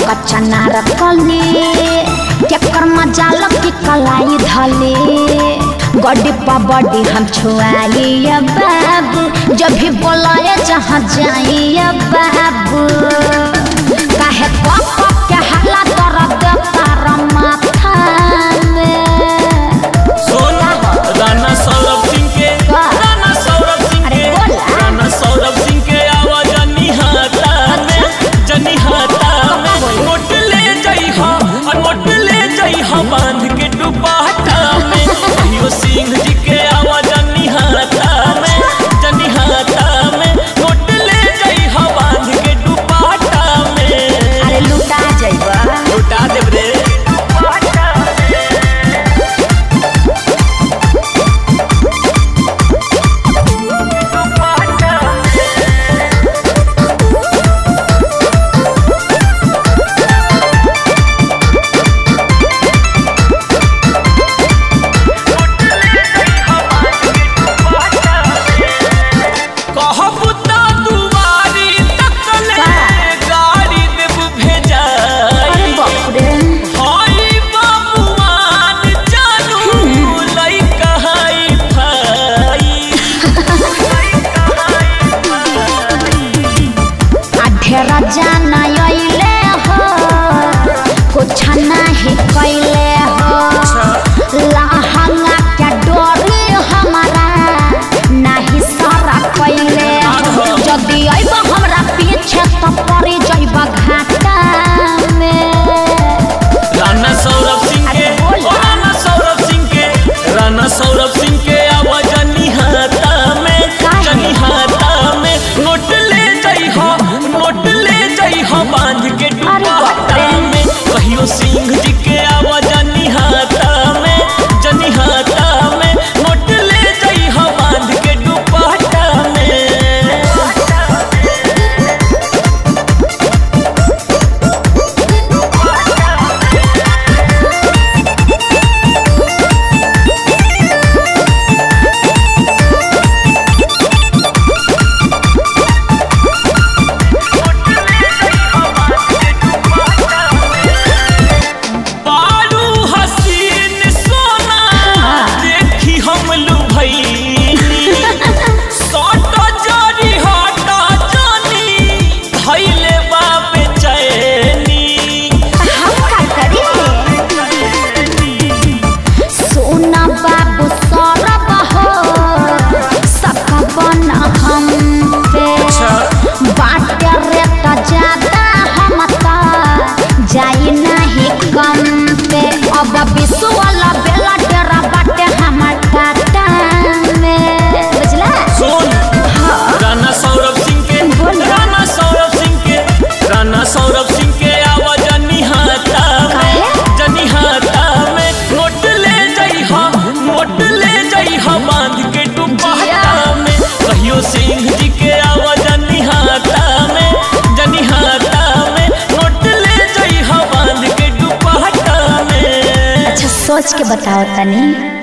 कच्चा नार कली केकर मजाल की कलाई धली गड्डी पा बॉडी हम छुआई बाबू जब भी बोलाए जहाँ जाइए बाबू काहे के हाला दर्द तारा माथा में सोना राणा सौरभ सिंह के राणा सौरभ सिंह के राणा सौरभ सिंह के आवाज जनी हाथा में मोट ले जाई हा और मोट ले जाई हा बांध के दुपट्टा में यो सिंह जी के आवाज जनी हाथा में मोट ले जाई हा बांध के दुपट्टा में अरे लुटा जाइबा लुटा देब रे जाना अइले हो कुछ नहीं कैले हो लहंगा के डोरी हमारा नहीं सारा कैले हो जदि अइब हमरा पीछे तो पड़ी जाइब घाटा में राणा सौरभ सिंह के राणा सौरभ सिंह के राणा सौरभ सिंह के आवाज जनी हाथा में नोट ले जाई हो नोट ले जाई हो बांध के दुपट्टा में कहियो सिंह जी के आवाज जनी हाथा में नोट ले जाई हो बांध के दुपट्टा में जाई नहीं कम पे अब विश्व वाला बेला डेरा बाटे हमर काटा में बुझला सुन राणा सौरभ सिंह के राणा सौरभ सिंह के राणा सौरभ सिंह के आवाज जनी हाथा में नोट ले जाई हा बांध के दुपट्टा में कहियो सिंह जी के आवाज जनी हाथा में नोट ले जाई हा बांध के दुपट्टा में अच्छा सोच के बताओ तनी।